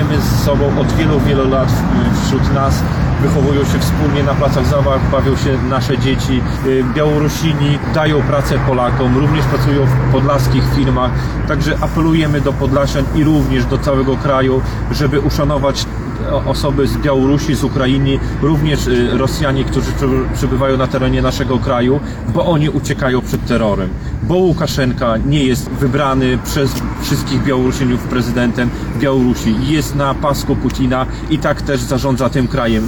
żyjemy z sobą od wielu, wielu lat wśród nas. Wychowują się wspólnie na placach zabaw, bawią się nasze dzieci. Białorusini dają pracę Polakom, również pracują w podlaskich firmach. Także apelujemy do Podlasian i również do całego kraju, żeby uszanować osoby z Białorusi, z Ukrainy, również Rosjanie, którzy przebywają na terenie naszego kraju, bo oni uciekają przed terrorem. Bo Łukaszenka nie jest wybrany przez wszystkich Białorusinów prezydentem Białorusi. Jest na pasku Putina i tak też zarządza tym krajem.